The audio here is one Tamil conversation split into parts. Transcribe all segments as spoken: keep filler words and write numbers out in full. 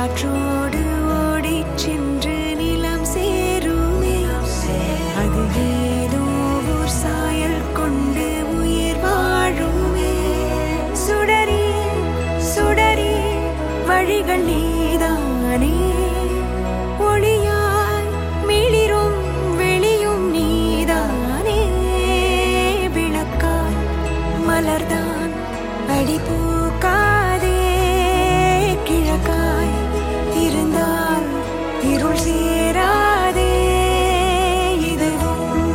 காற்றோடு ஓடிச் சென்று நிலம் சேருமே. அது ஏதோ ஓர் சாயல் கொண்டு உயிர் வாழுமே. சுடரி சுடரி வழிகள் நீதானே. ஒளியாய் மிளிரும் வெளியும் நீதானே. விளக்காய் மலர்தான் அடி பூக்காதே. கிழக்காய் இருந்தால் இருள் சேராதே. இதுவும்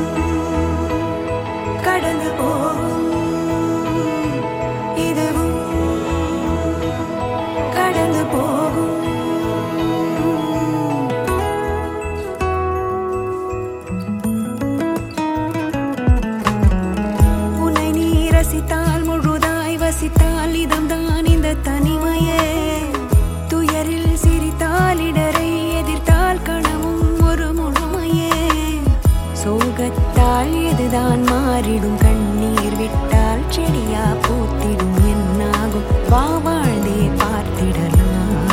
கடந்து போகும். இதுவும் கடந்து போகும். உன்னை நீ ரசித்தால் முழுதாய் வசித்தால் இதம்தான் இந்த தனிமையே. துயரில் சிரித்தால் இடரை எதிர்த்தால் கனவும் ஒரு முழுமையே. சோகத்தால் எதுதான் மாறிடும். கண்ணீர் விட்டால் செடியா பூத்திடும். என்னாகும் வா வாழ்ந்தே பார்த்திடலாம்.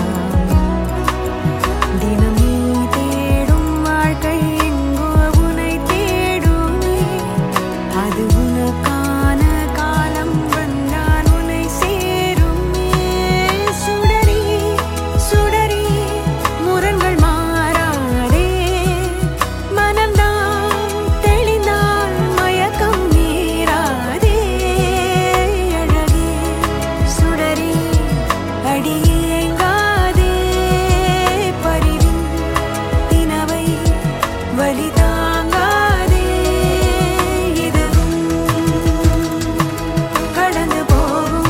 தினம் நீ தேடும் வாழ்க்கை எங்கோ உனை தேடுமே. அது உனக்கான காலம் வந்தால் உன்னை சேருமே. சுடரி சுடரி முரண்கள் மாறாதே. மனம்தான் தெளிந்தால் மயக்கம் நேராதே. அழகே சுடரி அடியேங்காதே. பரிவின் தினவை வலி தாங்காதே. இதுவும் கடந்து போகும்.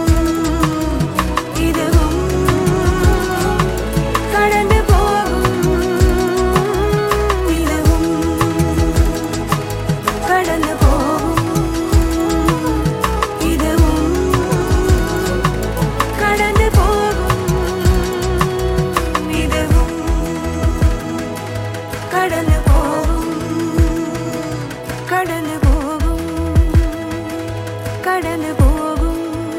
இதுவும் கடந்து போகும். இதுவும் கடந்து போகும். இதுவும் கடந்து போகும். இதுவும் கடந்து போகும். கடந்து போகும். கடந்து போகும்.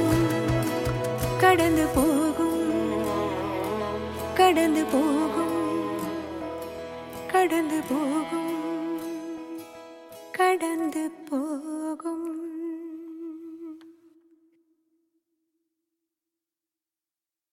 கடந்து போகும். கடந்து போகும். கடந்து போகும். கடந்து போ